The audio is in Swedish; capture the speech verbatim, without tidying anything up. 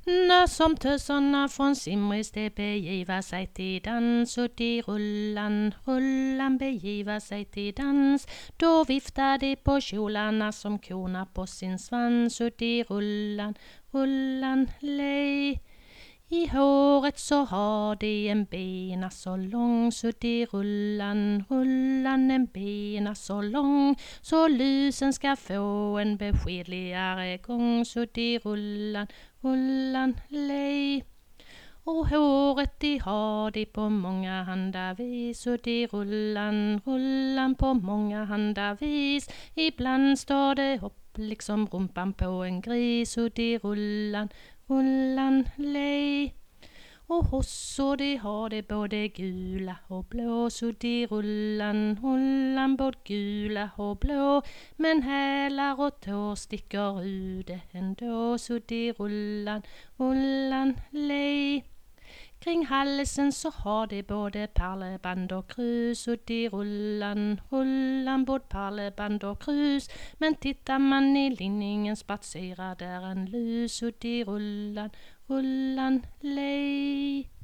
När som tösarna från Simris det begiva sig till dans, och de rullan, rullan begiva sig till dans. Då viftar de på kjolarna som korna på sin svans, och de rullan, rullan, lej. I håret så har de en bena så lång, så de rullan, rullan en bena så lång. Så lusen ska få en beskedligare gång, så de rullan, rullan, lej. Och håret de har de på många handa vis, och de rullan, rullan på många handa vis. Ibland står det upp liksom rumpan på en gris, och de rullan, rullan, lej. Och hossor de har det både gula och blå, så de rullan, rullan både gula och blå. Men hälar och tår sticker ut det ändå, så de rullan, rullan, lej. Kring halsen så har de både pärleband och krus, och de rullan, rullan både pärleband och krus. Men tittar man i linningen spatserar där en lus, och de rullan, rullan, lej.